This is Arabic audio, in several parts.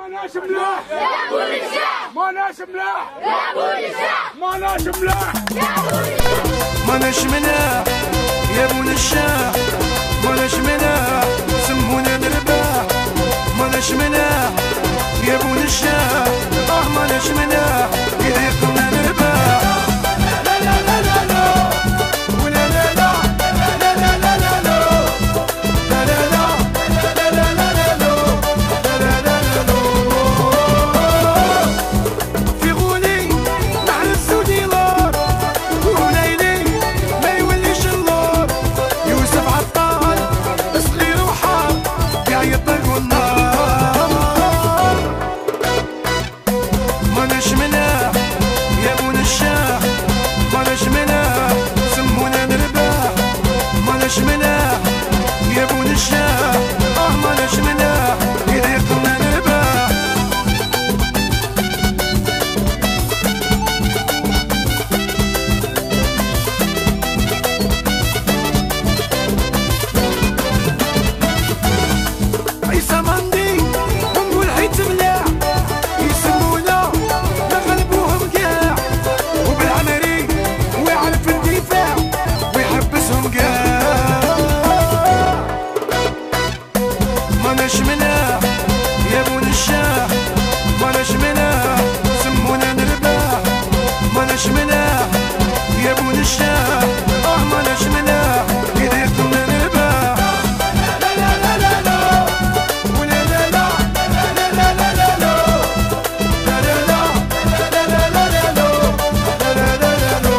ماناش ملاح يا ابو النجاح، ماناش ملاح يا ابو النجاح، ماناش ملاح يا ابو النجاح، ماناش ملاح يا ابو النجاح، ماناش ملاح سمونا نرباح، ماناش ملاح يا ابو النجاح، ماناش ملاح يريقنا نرباح. لا لا لا لا لا ولا لا لا لا لا لا لا لا لا لا لا لا لا لا لا لا في غولي نحرس وديلار وليلي ما يوليش اللور، يوسف عطال صغير وحار قاع يطلقوا النار. ماناش ملاح يا ابو نجاح، ماناش ملاح سمونا نرباح، ماناش ملاح يا ابو نجاح، ماناش ملاح يريقنا نرباح. عيسى مندي ونقول حيت ملاح، يسمونا نغلبوهم كاع، وبالعمري ويعرف الدفاع ويحبسهم كاع. ماناش ملاح يا ابو نجاح، ماناش ملاح سمونا نرباح، ماناش ملاح يا ابو نجاح، ماناش ملاح يريقنا نرباح. لا لا لا لا لا ولا لا لا لا لا لا لا لا لا لا لا لا لا لا لا.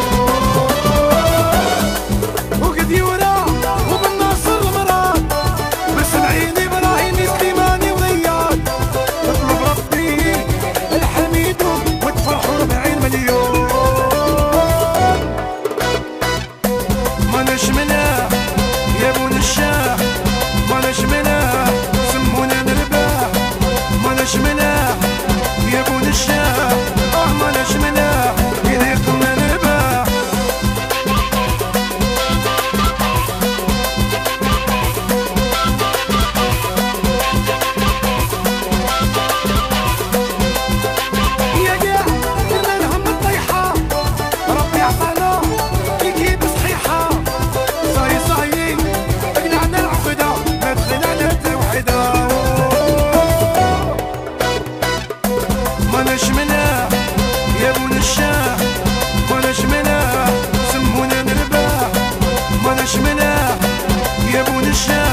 وقد يورا وبالناصر المراد، بالسبعين ابراهيم سليماني وضياد، اطلب ربي الحميد وتفرحوا 40 مليون. ماناش ملاح يا ابو نجاح، ماناش ملاح سمونا نرباح، ماناش ملاح يا ابو نجاح، ماناش ملاح يريقنا نرباح. يا قاع درنا لهم الطيحة، ربي عطانا كيكيب صحيحة، صاي صايين قلعنا العقدة ما دخلنا التوحدة. ماناش ملاح يا ابو نجاح، ماناش ملاح سمونا نرباح، ماناش ملاح يا ابو نجاح.